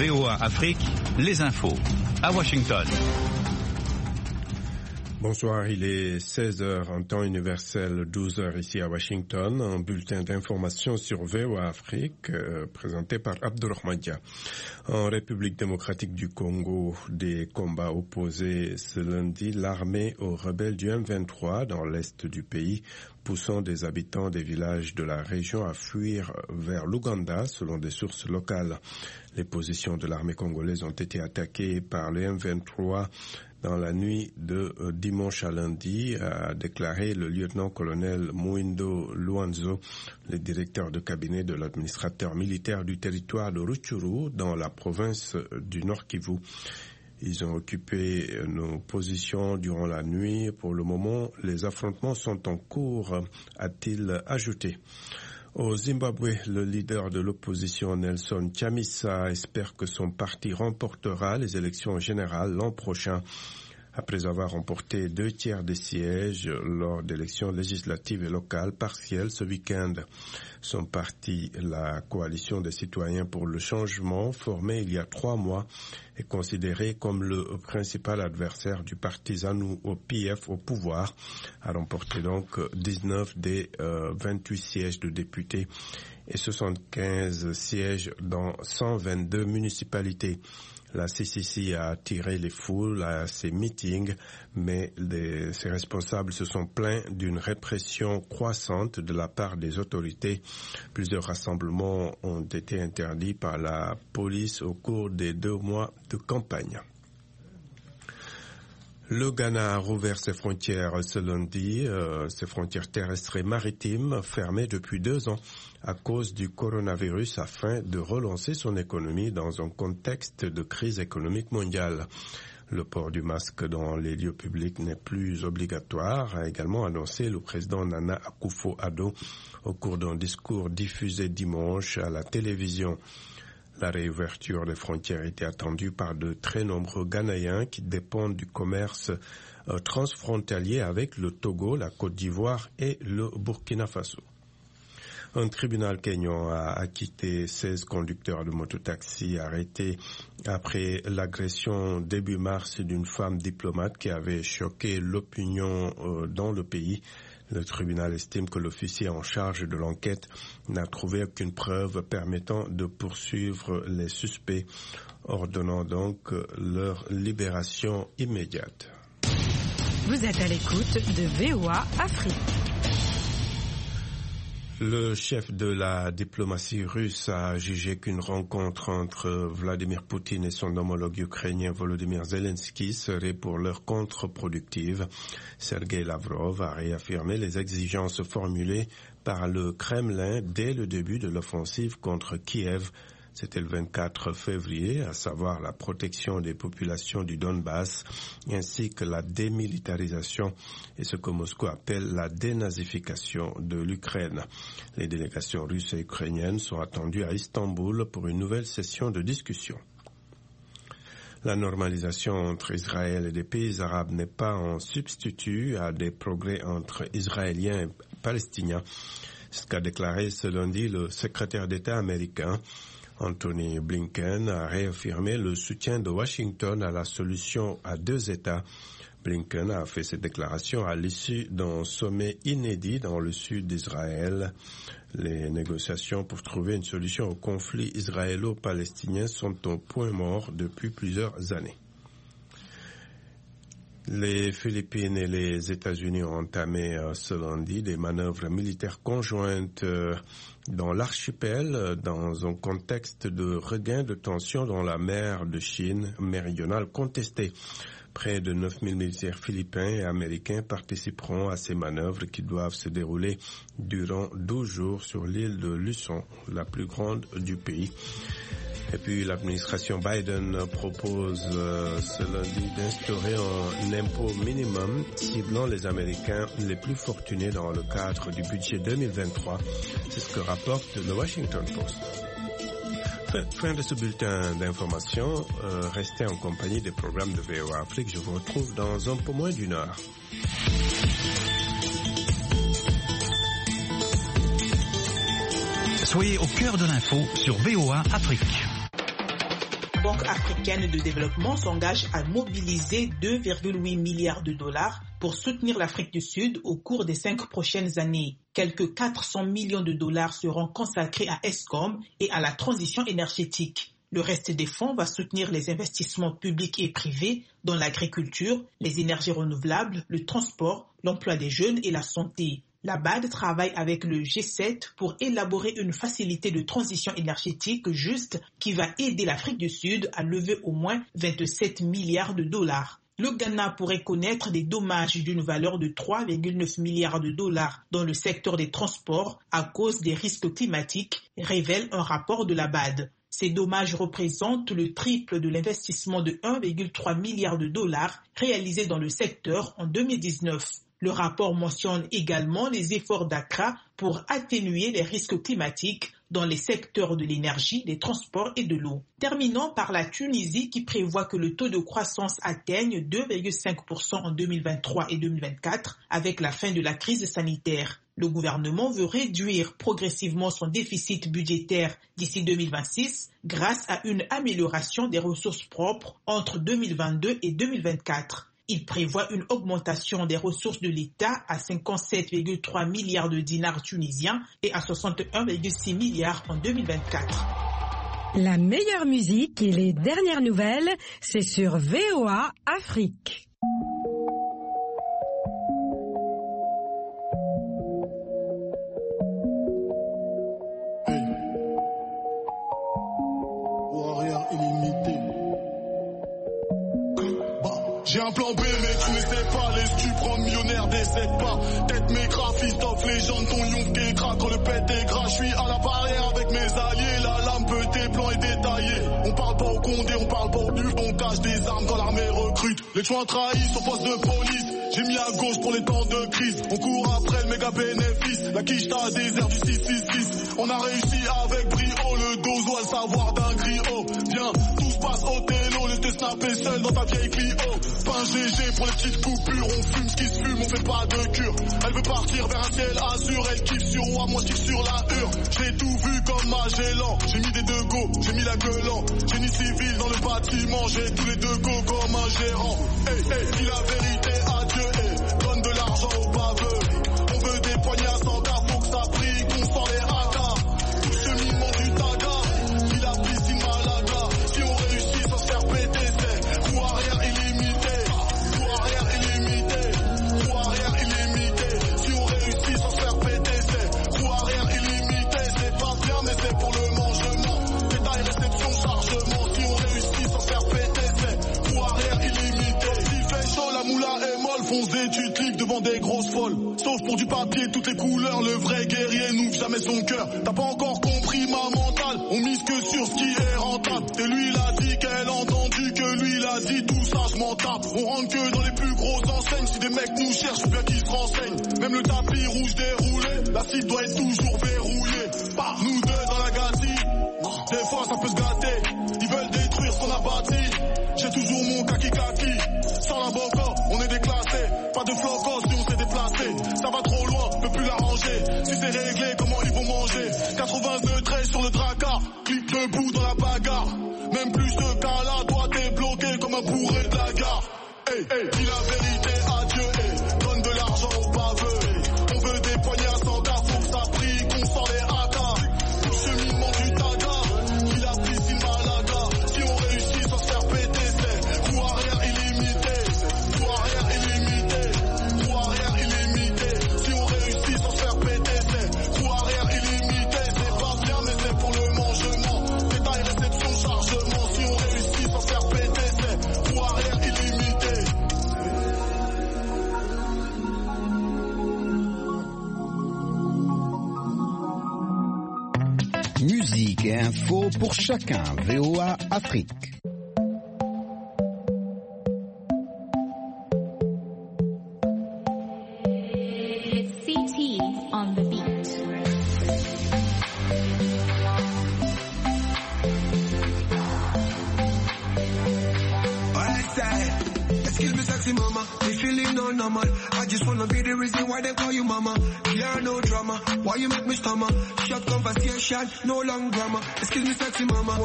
VOA Afrique, les infos à Washington. Bonsoir, il est 16h en temps universel, 12h ici à Washington. Un bulletin d'information sur VOA Afrique présenté par Abdurrahman Dia. En République démocratique du Congo, des combats opposés ce lundi l'armée aux rebelles du M23 dans l'est du pays, poussant des habitants des villages de la région à fuir vers l'Ouganda selon des sources locales. Les positions de l'armée congolaise ont été attaquées par le M23 dans la nuit de dimanche à lundi, a déclaré le lieutenant-colonel Mwindo Luanzo, le directeur de cabinet de l'administrateur militaire du territoire de Rutshuru dans la province du Nord Kivu. Ils ont occupé nos positions durant la nuit. Pour le moment, les affrontements sont en cours, a-t-il ajouté. Au Zimbabwe, le leader de l'opposition Nelson Chamisa espère que son parti remportera les élections générales l'an prochain. Après avoir remporté 2/3 des sièges lors d'élections législatives et locales partielles ce week-end. Son parti, la Coalition des citoyens pour le changement, formé il y a 3 mois, est considéré comme le principal adversaire du parti ZANU-PF au pouvoir, a remporté donc 19 des 28 sièges de députés et 75 sièges dans 122 municipalités. La CCC a attiré les foules à ses meetings, mais ses responsables se sont plaints d'une répression croissante de la part des autorités. Plusieurs rassemblements ont été interdits par la police au cours des 2 mois de campagne. Le Ghana a rouvert ses frontières ce lundi, ses frontières terrestres et maritimes fermées depuis 2 ans à cause du coronavirus afin de relancer son économie dans un contexte de crise économique mondiale. Le port du masque dans les lieux publics n'est plus obligatoire, a également annoncé le président Nana Akufo-Addo au cours d'un discours diffusé dimanche à la télévision. La réouverture des frontières était attendue par de très nombreux Ghanéens qui dépendent du commerce transfrontalier avec le Togo, la Côte d'Ivoire et le Burkina Faso. Un tribunal kényan a acquitté 16 conducteurs de mototaxi arrêtés après l'agression début mars d'une femme diplomate qui avait choqué l'opinion dans le pays. Le tribunal estime que l'officier en charge de l'enquête n'a trouvé aucune preuve permettant de poursuivre les suspects, ordonnant donc leur libération immédiate. Vous êtes à l'écoute de VOA Afrique. Le chef de la diplomatie russe a jugé qu'une rencontre entre Vladimir Poutine et son homologue ukrainien Volodymyr Zelensky serait pour l'heure contre-productive. Sergei Lavrov a réaffirmé les exigences formulées par le Kremlin dès le début de l'offensive contre Kiev. C'était le 24 février, à savoir la protection des populations du Donbass, ainsi que la démilitarisation et ce que Moscou appelle la dénazification de l'Ukraine. Les délégations russes et ukrainiennes sont attendues à Istanbul pour une nouvelle session de discussion. La normalisation entre Israël et des pays arabes n'est pas un substitut à des progrès entre Israéliens et Palestiniens. C'est ce qu'a déclaré ce lundi le secrétaire d'État américain. Anthony Blinken a réaffirmé le soutien de Washington à la solution à 2 États. Blinken a fait cette déclaration à l'issue d'un sommet inédit dans le sud d'Israël. Les négociations pour trouver une solution au conflit israélo-palestinien sont au point mort depuis plusieurs années. Les Philippines et les États-Unis ont entamé ce lundi des manœuvres militaires conjointes dans l'archipel dans un contexte de regain de tension dans la mer de Chine méridionale contestée. Près de 9000 militaires philippins et américains participeront à ces manœuvres qui doivent se dérouler durant 12 jours sur l'île de Luzon, la plus grande du pays. Et puis l'administration Biden propose ce lundi d'instaurer un impôt minimum ciblant les Américains les plus fortunés dans le cadre du budget 2023. C'est ce que rapporte le Washington Post. Fin de ce bulletin d'information. Restez en compagnie des programmes de VOA Afrique. Je vous retrouve dans un peu moins d'1 heure. Soyez au cœur de l'info sur VOA Afrique. Banque africaine de développement s'engage à mobiliser 2,8 milliards de dollars pour soutenir l'Afrique du Sud au cours des 5 prochaines années. Quelques 400 millions de dollars seront consacrés à Eskom et à la transition énergétique. Le reste des fonds va soutenir les investissements publics et privés dans l'agriculture, les énergies renouvelables, le transport, l'emploi des jeunes et la santé. La BAD travaille avec le G7 pour élaborer une facilité de transition énergétique juste qui va aider l'Afrique du Sud à lever au moins 27 milliards de dollars. Le Ghana pourrait connaître des dommages d'une valeur de 3,9 milliards de dollars dans le secteur des transports à cause des risques climatiques, révèle un rapport de la BAD. Ces dommages représentent le triple de l'investissement de 1,3 milliard de dollars réalisé dans le secteur en 2019. Le rapport mentionne également les efforts d'Accra pour atténuer les risques climatiques dans les secteurs de l'énergie, des transports et de l'eau. Terminons par la Tunisie qui prévoit que le taux de croissance atteigne 2,5% en 2023 et 2024 avec la fin de la crise sanitaire. Le gouvernement veut réduire progressivement son déficit budgétaire d'ici 2026 grâce à une amélioration des ressources propres entre 2022 et 2024. Il prévoit une augmentation des ressources de l'État à 57,3 milliards de dinars tunisiens et à 61,6 milliards en 2024. La meilleure musique et les dernières nouvelles, c'est sur VOA Afrique. J'ai un plan B mais tu ne sais pas, laisse tu prends millionnaire, décède pas. Tête mes graphistes, Christophe, légende, ton yonf qui craque quand le pète est gras. Je suis à la barrière avec mes alliés, la lame petée, plan est détaillé. On parle pas au Condé, on parle pas au but, on cache des armes quand l'armée recrute. Les chouins trahissent au poste de police, j'ai mis à gauche pour les temps de crise. On court après le méga bénéfice, la quiche t'a désert du 666. On a réussi avec brio, le dozo à le savoir d'un griot. Viens, tout se passe au télo, laisse te snapper seul dans ta vieille Clio. Pain GG pour les petites coupures, on fume ce qui se fume, on fait pas de cure. Elle veut partir vers un ciel azur, elle kiffe sur moi, moi je kiffe sur la hure. J'ai tout vu comme Magellan, j'ai mis des deux go, j'ai mis la gueule en. Génie civil dans le bâtiment, j'ai tous les deux go comme un gérant. Hey, hey, dis la vérité à Dieu, hey, donne de l'argent aux baveux. On veut des poignées à 100 cas, faut que ça brille, qu'on sort les ragas. Tout cheminement du taga, dis la piscine Malaga. Si on réussit sans se faire péter, c'est roue arrière illimité. Roue arrière illimité, roue arrière illimité. Si on réussit sans se faire péter, c'est roue arrière illimité. C'est pas bien mais c'est pour le mangement. Détail, réception, chargement. Si on réussit sans se faire péter, c'est roue arrière illimité. S'il fait chaud, la moula est molle, fonce d'études, clique devant des grosses folles. Sauf pour du papier, toutes les couleurs, le vrai guerrier n'ouvre jamais son cœur. T'as pas encore compris ma mentale, on mise que sur ce qui est rentable. Et lui il a dit qu'elle a entendu, que lui il a dit tout ça je m'en tape. On rentre que dans les plus grosses enseignes, si des mecs nous cherchent, faut bien qu'ils se renseignent. Même le tapis rouge déroulé, la cible doit être toujours verrouillée. Bah, nous deux dans la gâtille, des fois ça peut se gâter. Ils veulent détruire ce qu'on a bâti, j'ai toujours mon kaki-kaki. Sans la boca, on est déclassé, pas de flocos si on s'est déplacé. Ça va trop loin, peut plus l'arranger. Si c'est réglé, comment ils vont manger? 82 13 sur le dracard, clip debout dans la bagarre. Même plus de cas là, toi t'es bloqué comme un bourré de la gare. Hey, hey, dis la vérité à Dieu, hey, donne de l'argent aux baveux. Hey. On veut des poignées à 100 cas, faut que ça brille, qu'on sort les haka. Tout cheminement du taga, dis la piscine Malaga. Si on réussit sans se faire péter, c'est roue arrière illimité. Roue arrière illimité, roue arrière illimité. Si on réussit sans se faire péter, c'est roue arrière illimité. C'est pas bien mais c'est pour le mangement. Détail, réception, chargement. Si on réussit sans se faire péter, c'est roue arrière illimité. Musique et info pour chacun. VOA Afrique. It's CT on the beat. Excuse me, sexy mama, me feeling no normal. I just wanna be the reason why they call you mama. Yeah, no drama, why you make me stammer? Short conversation, no long grammar. Excuse me, sexy mama.